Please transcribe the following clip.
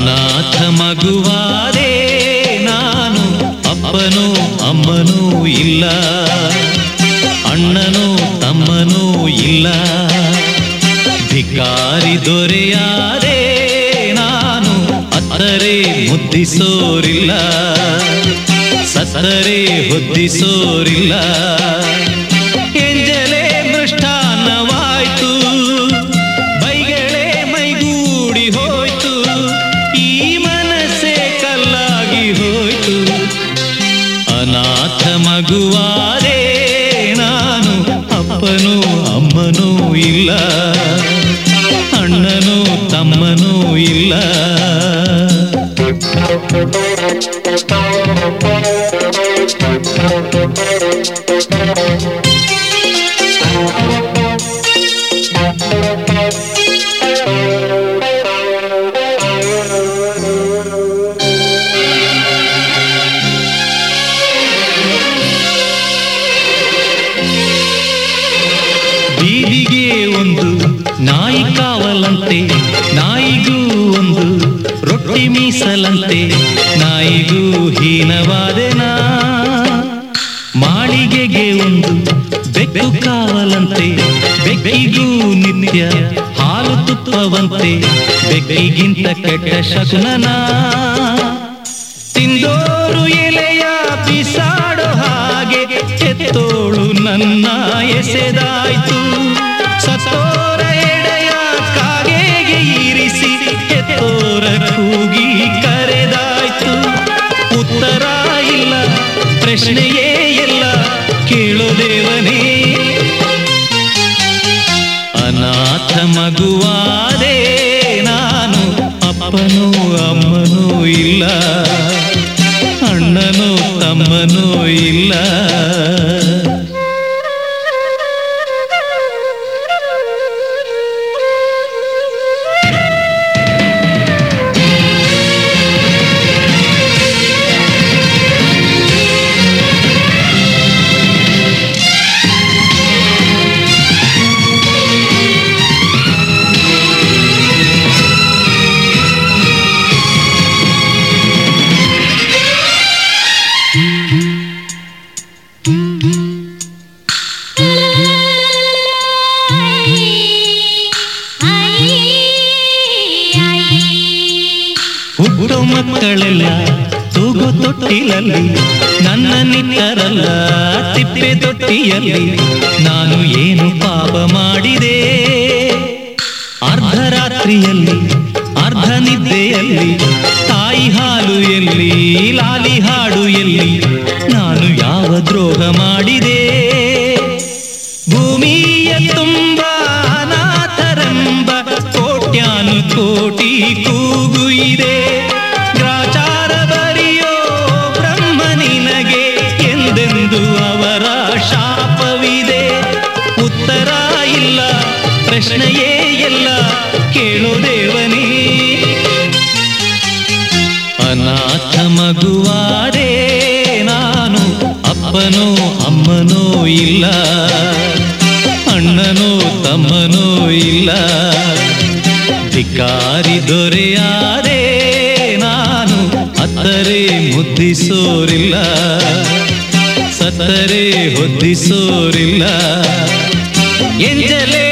ಅನಾಥ ಮಗುವಾದೆ ನಾನು, ಅಪ್ಪನೂ ಅಮ್ಮನೂ ಇಲ್ಲ, ಅಣ್ಣನೂ ತಮ್ಮನೂ ಇಲ್ಲ. ಭಿಕಾರಿ ದೊರೆಯಾದೆ ನಾನು, ಅತ್ತರೆ ಮುದ್ದಿಸೋರಿಲ್ಲ, ಸತ್ತರೆ ಹೊದ್ದಿಸೋರಿಲ್ಲ. ಎಂಜಲೆ ಮೃಷ್ಟಾನ್ನವಾಯ್ತು, ಬೈಗಳೇ ಮೈಗೂಡಿ ಹೋಯ್ತು, ಈ ಮನಸ್ಸೇ ಕಲ್ಲಾಗಿ ಹೋಯ್ತು. ಅನಾಥ ಮಗುವಾದೆ ನಾನು, ಅಪ್ಪನೂ ಅಮ್ಮನೂ ಇಲ್ಲ, ಅಣ್ಣನೂ ತಮ್ಮನೂ ಇಲ್ಲ. ಬೀದಿಗೆ ಒಂದು ನಾಯಿ ಕಾವಲಂತೆ, ನಾಯಿಗೂ ಒಂದು ರೊಟ್ಟಿ ಮೀಸಲಂತೆ, ನಾಯಿಗೂ ಹೀನವಾದೆನಾ. ಮಾಳಿಗೆಗೆ ಒಂದು ಬೆಕ್ಕು ಕಾವಲಂತೆ, ಬೆಕ್ಕಿಗೂ ನಿತ್ಯ ಹಾಲು ತುಪ್ಪವಂತೆ, ಬೆಕ್ಕಿಗಿಂತ ಕೆಟ್ಟ ಶಕುನನ. ತಿಂದೋರು ಎಲೆಯ ಬಿಸಾಡೋ ಹಾಗೆ ಎತ್ತೋಳು ನನ್ನ ಎಸೆದಾಯ್ತು. ಸತ್ತೋರ ಎಡೆಯ ಕಾಗೆಗೆ ಇರಿಸಿ ಎತ್ತೋರ ಕೂಗಿ ಕರೆದಾಯ್ತು. ಉತ್ತರ ಇಲ್ಲ, ಪ್ರಶ್ನೆಯೇ ಇಲ್ಲ, ಕೇಳೋ ದೇವನೇ. ಅನಾಥ ಮಗುವಾದೆ ನಾನು, ಅಪ್ಪನೂ ಅಮ್ಮನೂ ಇಲ್ಲ, ಅಣ್ಣನೂ ತಮ್ಮನೂ ಇಲ್ಲ. ಹುಟ್ಟೋ ಮಕ್ಕಳೆಲ್ಲ ತೂಗು ತೊಟ್ಟಿಲಲ್ಲಿ, ನನ್ನ ನಿಟ್ಟರಲ್ಲ ತಿಪ್ಪೆ ತೊಟ್ಟಿಯಲ್ಲಿ. ನಾನು ಏನು ಪಾಪ ಮಾಡಿದೆ? ಅರ್ಧರಾತ್ರಿಯಲ್ಲಿ ಅರ್ಧ ನಿದ್ದೆಯಲ್ಲಿ, ತಾಯಿ ಹಾಲು ಎಲ್ಲಿ, ಲಾಲಿ ಹಾಡು ಎಲ್ಲಿ, ನಾನು ಯಾವ ದ್ರೋಹ ಮಾಡಿದೆ? ಭೂಮಿಯ ತುಂಬ ಅನಾಥರೆಂಬ ಕೋಟ್ಯಾನು ಕೋಟಿ ಕೂಗು ಇದೆ. ಗ್ರಾಚಾರ ಬರಿಯೋ ಬ್ರಹ್ಮ ನಿನಗೆ ಎಂದೆಂದು ಅವರ ಶಾಪವಿದೆ. ಉತ್ತರ ಇಲ್ಲ, ಪ್ರಶ್ನೆಯೇ ಇಲ್ಲ, ಕೇಳೋ ದೇವನೇ. ಅನಾಥ ಮಗುವಾದೆ ನಾನು, ಅಪ್ಪನೂ ಅಮ್ಮನೂ ಇಲ್ಲ, ಅಣ್ಣನೂ ತಮ್ಮನೂ ಇಲ್ಲ. ಭಿಕಾರಿ ದೊರೆಯಾದೆ ನಾನು, ಅತ್ತರೆ ಮುದ್ದಿಸೋರಿಲ್ಲ, ಸತ್ತರೆ ಹೊದ್ದಿಸೋರಿಲ್ಲ. ಎಂಜಲೆ